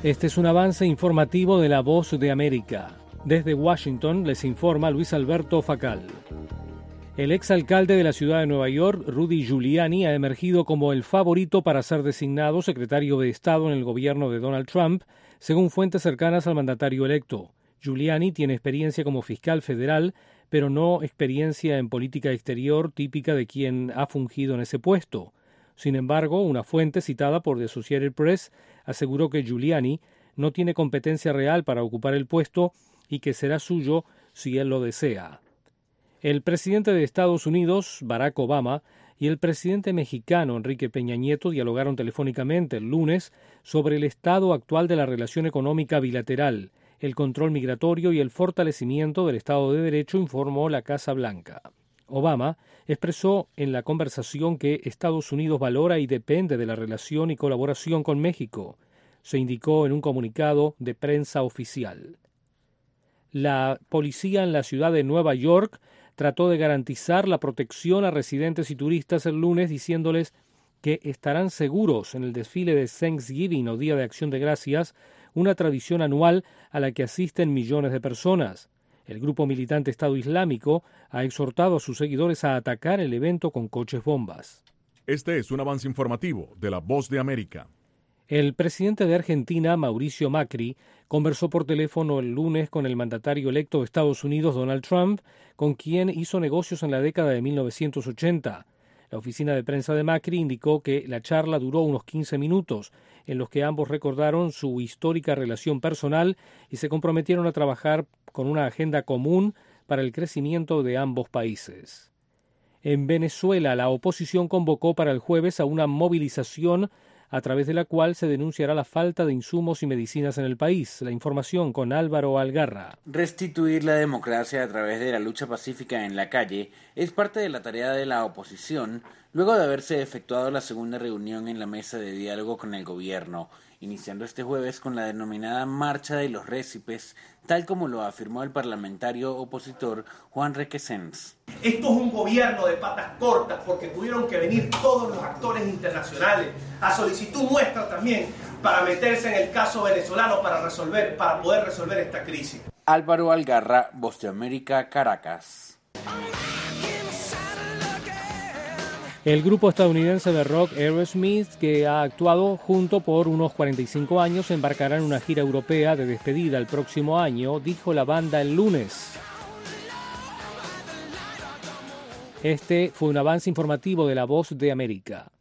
Este es un avance informativo de La Voz de América. Desde Washington les informa Luis Alberto Facal. El exalcalde de la ciudad de Nueva York, Rudy Giuliani, ha emergido como el favorito para ser designado secretario de Estado en el gobierno de Donald Trump, según fuentes cercanas al mandatario electo. Giuliani tiene experiencia como fiscal federal, pero no experiencia en política exterior típica de quien ha fungido en ese puesto. Sin embargo, una fuente citada por The Associated Press aseguró que Giuliani no tiene competencia real para ocupar el puesto y que será suyo si él lo desea. El presidente de Estados Unidos, Barack Obama, y el presidente mexicano, Enrique Peña Nieto, dialogaron telefónicamente el lunes sobre el estado actual de la relación económica bilateral, el control migratorio y el fortalecimiento del Estado de Derecho, informó la Casa Blanca. Obama expresó en la conversación que Estados Unidos valora y depende de la relación y colaboración con México, se indicó en un comunicado de prensa oficial. La policía en la ciudad de Nueva York trató de garantizar la protección a residentes y turistas el lunes, diciéndoles que estarán seguros en el desfile de Thanksgiving o Día de Acción de Gracias, una tradición anual a la que asisten millones de personas. El grupo militante Estado Islámico ha exhortado a sus seguidores a atacar el evento con coches bombas. Este es un avance informativo de La Voz de América. El presidente de Argentina, Mauricio Macri, conversó por teléfono el lunes con el mandatario electo de Estados Unidos, Donald Trump, con quien hizo negocios en la década de 1980. La oficina de prensa de Macri indicó que la charla duró unos 15 minutos, en los que ambos recordaron su histórica relación personal y se comprometieron a trabajar con una agenda común para el crecimiento de ambos países. En Venezuela, la oposición convocó para el jueves a una movilización a través de la cual se denunciará la falta de insumos y medicinas en el país. La información con Álvaro Algarra. Restituir la democracia a través de la lucha pacífica en la calle es parte de la tarea de la oposición, luego de haberse efectuado la segunda reunión en la mesa de diálogo con el gobierno, iniciando este jueves con la denominada Marcha de los Récipes, tal como lo afirmó el parlamentario opositor Juan Requesens. Esto es un gobierno de patas cortas porque tuvieron que venir todos los actores internacionales a solicitud nuestra también para meterse en el caso venezolano para poder resolver esta crisis. Álvaro Algarra, Voz de América, Caracas. El grupo estadounidense de rock Aerosmith, que ha actuado junto por unos 45 años, embarcará en una gira europea de despedida el próximo año, dijo la banda el lunes. Este fue un avance informativo de La Voz de América.